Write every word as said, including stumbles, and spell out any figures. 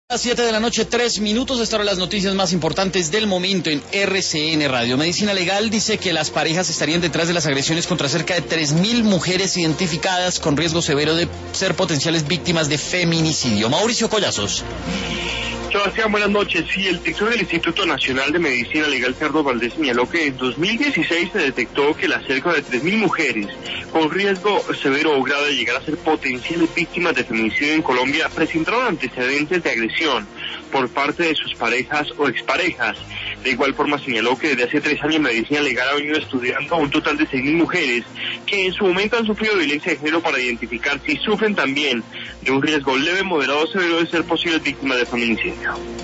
A las siete de la noche, tres minutos, estas son las noticias más importantes del momento en R C N Radio. Medicina Legal dice que las parejas estarían detrás de las agresiones contra cerca de tres mil mujeres identificadas con riesgo severo de ser potenciales víctimas de feminicidio. Mauricio Collazos. Sebastián, buenas noches. Sí, el director del Instituto Nacional de Medicina Legal, Carlos Valdés, señaló que en dos mil dieciséis se detectó que las cerca de tres mil mujeres con riesgo severo o grave de llegar a ser potenciales víctimas de feminicidio en Colombia presentaron antecedentes de agresión por parte de sus parejas o exparejas. De igual forma señaló que desde hace tres años Medicina Legal ha venido estudiando a un total de seis mil mujeres que en su momento han sufrido violencia de género para identificar si sufren también de un riesgo leve, moderado o severo de ser posibles víctimas de feminicidio.